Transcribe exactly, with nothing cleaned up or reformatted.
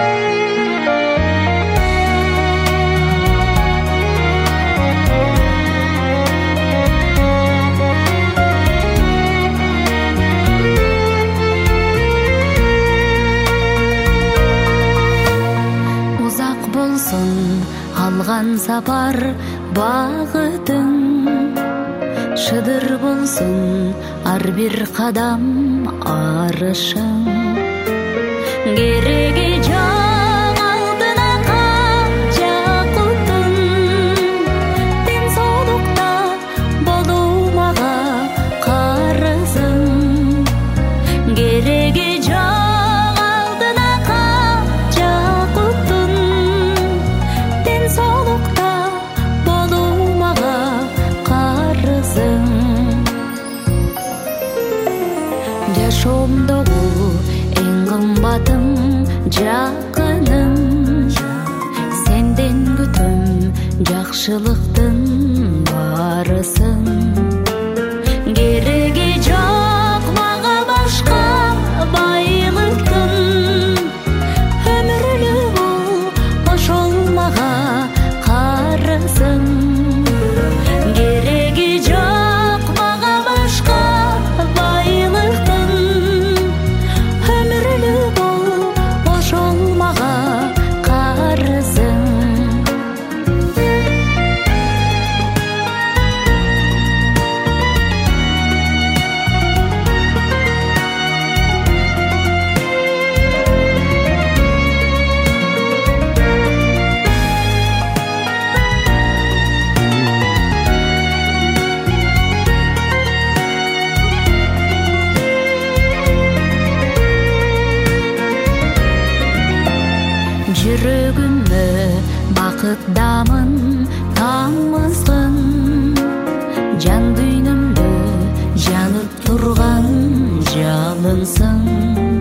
Алған сапар бағытың, шыдыр болсын ар бир қадам арышың. Кереге жақ алдына қанша құтың, денсаулықта болу маға қарызың. Кереге жақ алдына қанша құтың, денсаулықта болу маға қарызың. Жашоомдогу эң кымбатым жакыным, сенден күтөм жакшылыктын барысын. Кереги жок мага башка байлыктын, өмүрлүү бул ошол мага карызың. Кереги жок мага башка байлыктын, өмүрлүү бул ошол мага карызың. Жүрөгүмө бакыт дамын тамызгын, жан дүйнөмдө жанып турган жалынсың.